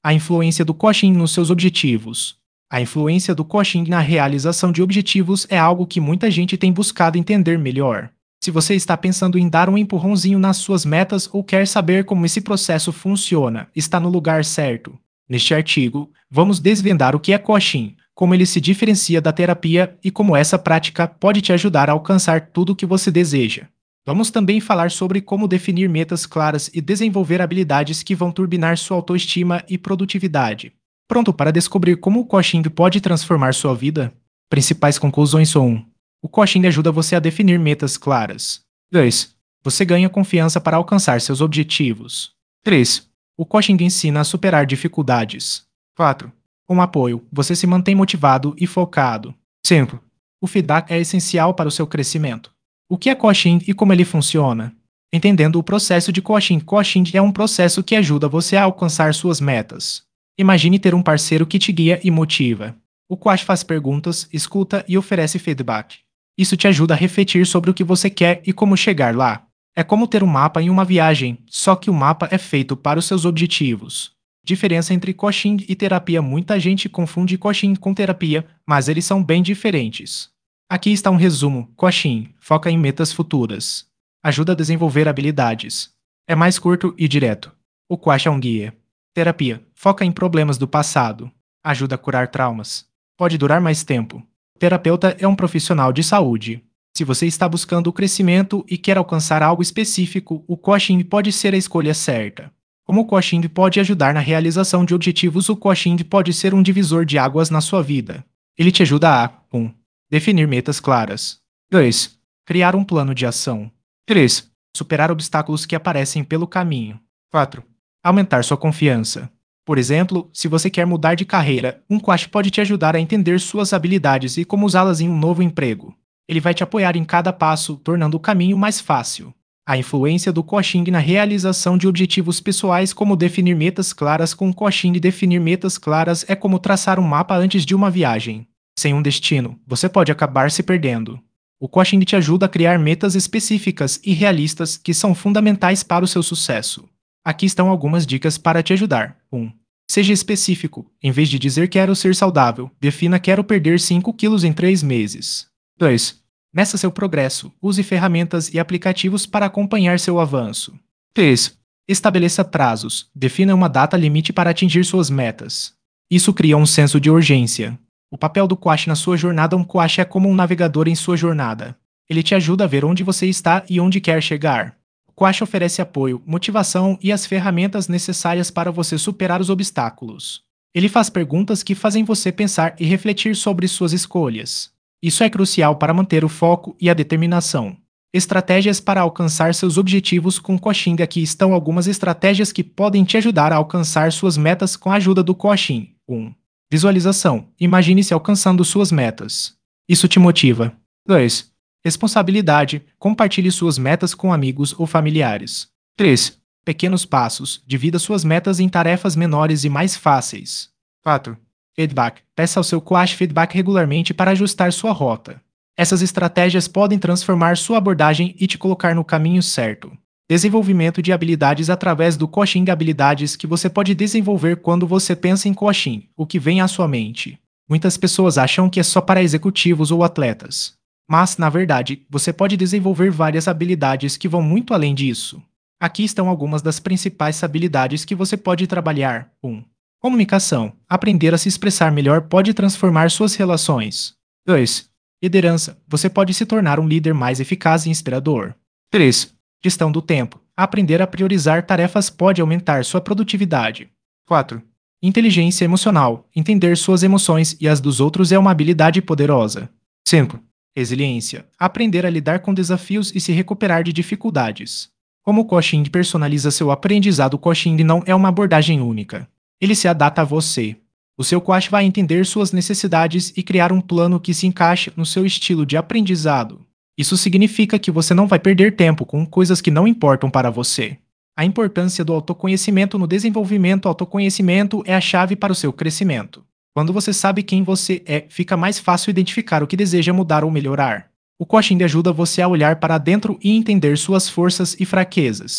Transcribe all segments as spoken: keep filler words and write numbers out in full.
A influência do coaching nos seus objetivos. A influência do coaching na realização de objetivos é algo que muita gente tem buscado entender melhor. Se você está pensando em dar um empurrãozinho nas suas metas ou quer saber como esse processo funciona, está no lugar certo. Neste artigo, vamos desvendar o que é coaching, como ele se diferencia da terapia e como essa prática pode te ajudar a alcançar tudo o que você deseja. Vamos também falar sobre como definir metas claras e desenvolver habilidades que vão turbinar sua autoestima e produtividade. Pronto para descobrir como o coaching pode transformar sua vida? Principais conclusões são um. O coaching ajuda você a definir metas claras. dois. Você ganha confiança para alcançar seus objetivos. três. O coaching ensina a superar dificuldades. quatro. Com apoio, você se mantém motivado e focado. cinco. O feedback é essencial para o seu crescimento. O que é coaching e como ele funciona? Entendendo o processo de coaching. Coaching é um processo que ajuda você a alcançar suas metas. Imagine ter um parceiro que te guia e motiva. O coach faz perguntas, escuta e oferece feedback. Isso te ajuda a refletir sobre o que você quer e como chegar lá. É como ter um mapa em uma viagem, só que o mapa é feito para os seus objetivos. Diferença entre coaching e terapia. Muita gente confunde coaching com terapia, mas eles são bem diferentes. Aqui está um resumo. Coaching foca em metas futuras. Ajuda a desenvolver habilidades. É mais curto e direto. O coach é um guia. Terapia foca em problemas do passado. Ajuda a curar traumas. Pode durar mais tempo. O terapeuta é um profissional de saúde. Se você está buscando o crescimento e quer alcançar algo específico, o coaching pode ser a escolha certa. Como o coaching pode ajudar na realização de objetivos? O coaching pode ser um divisor de águas na sua vida. Ele te ajuda a um. Definir metas claras. dois. Criar um plano de ação. três. Superar obstáculos que aparecem pelo caminho. quatro. Aumentar sua confiança. Por exemplo, se você quer mudar de carreira, um coach pode te ajudar a entender suas habilidades e como usá-las em um novo emprego. Ele vai te apoiar em cada passo, tornando o caminho mais fácil. A influência do coaching na realização de objetivos pessoais. Como definir metas claras? Com o coaching, definir metas claras é como traçar um mapa antes de uma viagem. Sem um destino, você pode acabar se perdendo. O coaching te ajuda a criar metas específicas e realistas que são fundamentais para o seu sucesso. Aqui estão algumas dicas para te ajudar. um. Seja específico. Em vez de dizer quero ser saudável, defina quero perder cinco quilos em três meses. dois. Meça seu progresso. Use ferramentas e aplicativos para acompanhar seu avanço. três. Estabeleça prazos. Defina uma data limite para atingir suas metas. Isso cria um senso de urgência. O papel do coach na sua jornada. Um coach é como um navegador em sua jornada. Ele te ajuda a ver onde você está e onde quer chegar. O coach oferece apoio, motivação e as ferramentas necessárias para você superar os obstáculos. Ele faz perguntas que fazem você pensar e refletir sobre suas escolhas. Isso é crucial para manter o foco e a determinação. Estratégias para alcançar seus objetivos. Com coaching. Aqui estão algumas estratégias que podem te ajudar a alcançar suas metas com a ajuda do coaching. um. Visualização. Imagine-se alcançando suas metas. Isso te motiva. dois. Responsabilidade. Compartilhe suas metas com amigos ou familiares. três. Pequenos passos. Divida suas metas em tarefas menores e mais fáceis. quatro. Feedback. Peça ao seu coach feedback regularmente para ajustar sua rota. Essas estratégias podem transformar sua abordagem e te colocar no caminho certo. Desenvolvimento de habilidades através do coaching. Habilidades que você pode desenvolver quando você pensa em coaching. O que vem à sua mente? Muitas pessoas acham que é só para executivos ou atletas. Mas, na verdade, você pode desenvolver várias habilidades que vão muito além disso. Aqui estão algumas das principais habilidades que você pode trabalhar. um. Comunicação. Aprender a se expressar melhor pode transformar suas relações. dois. Liderança. Você pode se tornar um líder mais eficaz e inspirador. três. Gestão do tempo. Aprender a priorizar tarefas pode aumentar sua produtividade. quatro. Inteligência emocional. Entender suas emoções e as dos outros é uma habilidade poderosa. cinco. Resiliência. Aprender a lidar com desafios e se recuperar de dificuldades. Como o coaching personaliza seu aprendizado? O coaching não é uma abordagem única. Ele se adapta a você. O seu coach vai entender suas necessidades e criar um plano que se encaixe no seu estilo de aprendizado. Isso significa que você não vai perder tempo com coisas que não importam para você. A importância do autoconhecimento no desenvolvimento. Autoconhecimento é a chave para o seu crescimento. Quando você sabe quem você é, fica mais fácil identificar o que deseja mudar ou melhorar. O coaching ajuda você a olhar para dentro e entender suas forças e fraquezas.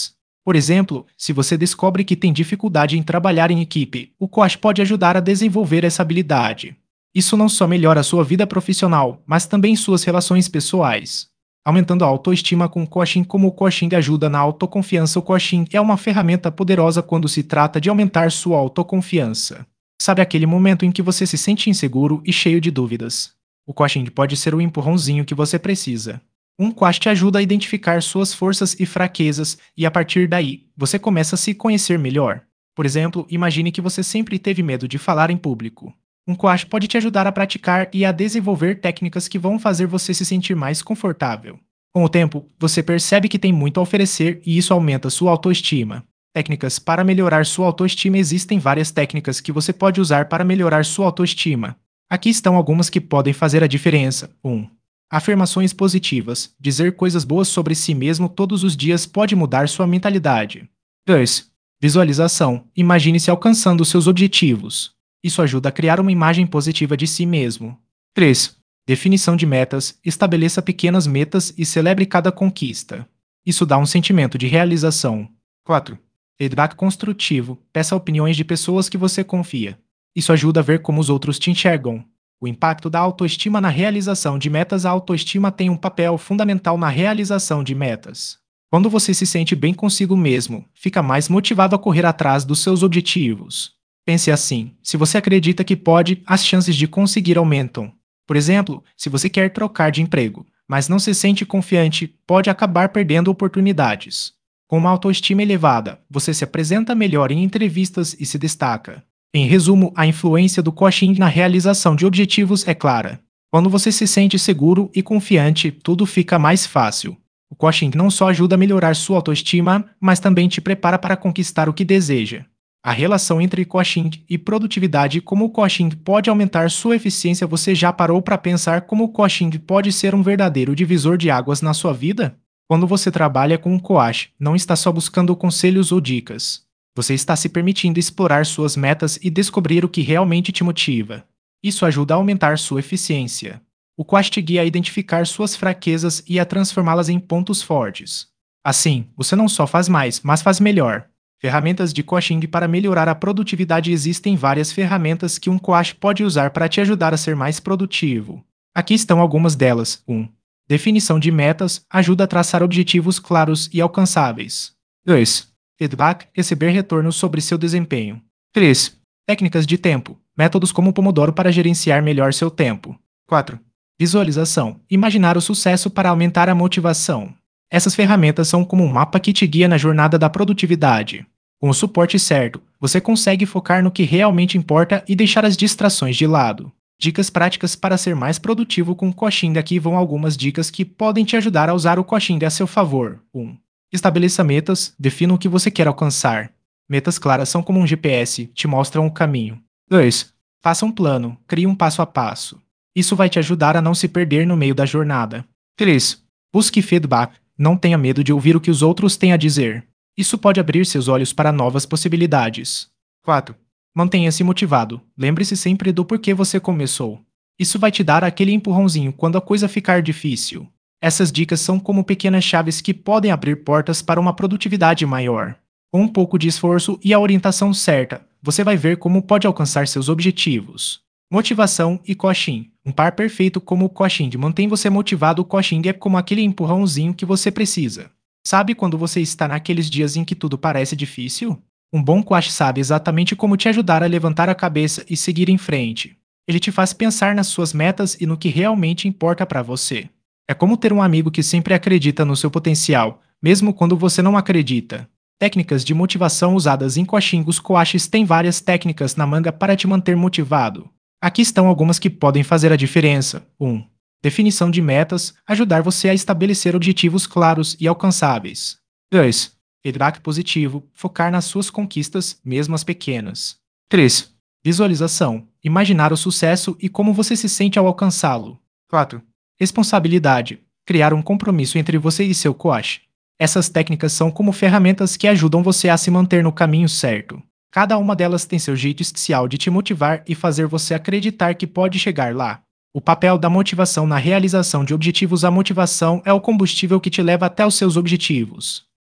Por exemplo, se você descobre que tem dificuldade em trabalhar em equipe, o coach pode ajudar a desenvolver essa habilidade. Isso não só melhora a sua vida profissional, mas também suas relações pessoais. Aumentando a autoestima com o coaching. Como o coaching ajuda na autoconfiança. O coaching é uma ferramenta poderosa quando se trata de aumentar sua autoconfiança. Sabe aquele momento em que você se sente inseguro e cheio de dúvidas? O coaching pode ser o empurrãozinho que você precisa. Um coach te ajuda a identificar suas forças e fraquezas e, a partir daí, você começa a se conhecer melhor. Por exemplo, imagine que você sempre teve medo de falar em público. Um coach pode te ajudar a praticar e a desenvolver técnicas que vão fazer você se sentir mais confortável. Com o tempo, você percebe que tem muito a oferecer e isso aumenta sua autoestima. Técnicas para melhorar sua autoestima. Existem várias técnicas que você pode usar para melhorar sua autoestima. Aqui estão algumas que podem fazer a diferença. um. Afirmações positivas. Dizer coisas boas sobre si mesmo todos os dias pode mudar sua mentalidade. dois. Visualização. Imagine-se alcançando seus objetivos. Isso ajuda a criar uma imagem positiva de si mesmo. três. Definição de metas. Estabeleça pequenas metas e celebre cada conquista. Isso dá um sentimento de realização. quatro. Feedback construtivo. Peça opiniões de pessoas que você confia. Isso ajuda a ver como os outros te enxergam. O impacto da autoestima na realização de metas. A autoestima tem um papel fundamental na realização de metas. Quando você se sente bem consigo mesmo, fica mais motivado a correr atrás dos seus objetivos. Pense assim: se você acredita que pode, as chances de conseguir aumentam. Por exemplo, se você quer trocar de emprego, mas não se sente confiante, pode acabar perdendo oportunidades. Com uma autoestima elevada, você se apresenta melhor em entrevistas e se destaca. Em resumo, a influência do coaching na realização de objetivos é clara. Quando você se sente seguro e confiante, tudo fica mais fácil. O coaching não só ajuda a melhorar sua autoestima, mas também te prepara para conquistar o que deseja. A relação entre coaching e produtividade. Como o coaching pode aumentar sua eficiência. Você já parou para pensar como o coaching pode ser um verdadeiro divisor de águas na sua vida? Quando você trabalha com um coach, não está só buscando conselhos ou dicas. Você está se permitindo explorar suas metas e descobrir o que realmente te motiva. Isso ajuda a aumentar sua eficiência. O coach te guia a identificar suas fraquezas e a transformá-las em pontos fortes. Assim, você não só faz mais, mas faz melhor. Ferramentas de coaching para melhorar a produtividade. Existem várias ferramentas que um coach pode usar para te ajudar a ser mais produtivo. Aqui estão algumas delas. um. Definição de metas. Ajuda a traçar objetivos claros e alcançáveis. dois. Feedback. Receber retorno sobre seu desempenho. três. Técnicas de tempo. Métodos como o Pomodoro para gerenciar melhor seu tempo. quatro. Visualização. Imaginar o sucesso para aumentar a motivação. Essas ferramentas são como um mapa que te guia na jornada da produtividade. Com o suporte certo, você consegue focar no que realmente importa e deixar as distrações de lado. Dicas práticas para ser mais produtivo com o coaching. Aqui vão algumas dicas que podem te ajudar a usar o coaching a seu favor. um. Estabeleça metas. Defina o que você quer alcançar. Metas claras são como um G P S, te mostram o caminho. dois. Faça um plano. Crie um passo a passo. Isso vai te ajudar a não se perder no meio da jornada. três. Busque feedback. Não tenha medo de ouvir o que os outros têm a dizer. Isso pode abrir seus olhos para novas possibilidades. quatro. Mantenha-se motivado. Lembre-se sempre do porquê você começou. Isso vai te dar aquele empurrãozinho quando a coisa ficar difícil. Essas dicas são como pequenas chaves que podem abrir portas para uma produtividade maior. Com um pouco de esforço e a orientação certa, você vai ver como pode alcançar seus objetivos. Motivação e coaching. Um par perfeito. Como o coaching mantém você motivado. O coaching é como aquele empurrãozinho que você precisa. Sabe quando você está naqueles dias em que tudo parece difícil? Um bom coach sabe exatamente como te ajudar a levantar a cabeça e seguir em frente. Ele te faz pensar nas suas metas e no que realmente importa para você. É como ter um amigo que sempre acredita no seu potencial, mesmo quando você não acredita. Técnicas de motivação usadas em coaching. Os coaches têm várias técnicas na manga para te manter motivado. Aqui estão algumas que podem fazer a diferença. um. Definição de metas. Ajudar você a estabelecer objetivos claros e alcançáveis. dois. Feedback positivo. Focar nas suas conquistas, mesmo as pequenas. três. Visualização. Imaginar o sucesso e como você se sente ao alcançá-lo. quatro. Responsabilidade. Criar um compromisso entre você e seu coach. Essas técnicas são como ferramentas que ajudam você a se manter no caminho certo. Cada uma delas tem seu jeito especial de te motivar e fazer você acreditar que pode chegar lá. O papel da motivação na realização de objetivos. A motivação é o combustível que te leva até os seus objetivos.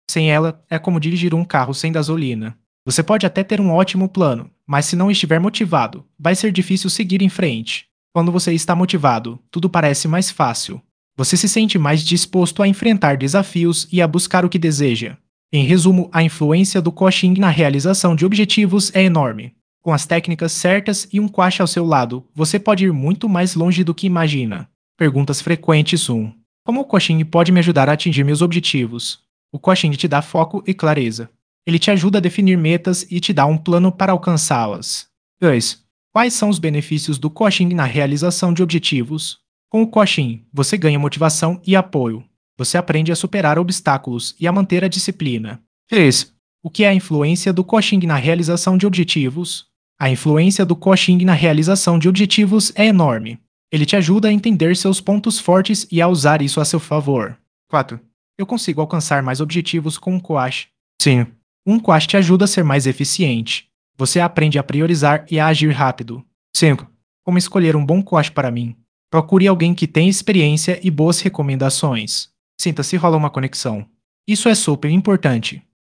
Sem ela, é como dirigir um carro sem gasolina. Você pode até ter um ótimo plano, mas se não estiver motivado, vai ser difícil seguir em frente. Quando você está motivado, tudo parece mais fácil. Você se sente mais disposto a enfrentar desafios e a buscar o que deseja. Em resumo, a influência do coaching na realização de objetivos é enorme. Com as técnicas certas e um coach ao seu lado, você pode ir muito mais longe do que imagina. Perguntas frequentes um. Como o coaching pode me ajudar a atingir meus objetivos? O coaching te dá foco e clareza. Ele te ajuda a definir metas e te dá um plano para alcançá-las. dois. Quais são os benefícios do coaching na realização de objetivos? Com o coaching, você ganha motivação e apoio. Você aprende a superar obstáculos e a manter a disciplina. três. O que é a influência do coaching na realização de objetivos? A influência do coaching na realização de objetivos é enorme. Ele te ajuda a entender seus pontos fortes e a usar isso a seu favor. quatro. Eu consigo alcançar mais objetivos com um coach. Sim. Um coach te ajuda a ser mais eficiente. Você aprende a priorizar e a agir rápido. cinco. Como escolher um bom coach para mim? Procure alguém que tenha experiência e boas recomendações. Sinta se rola uma conexão. Isso é super importante.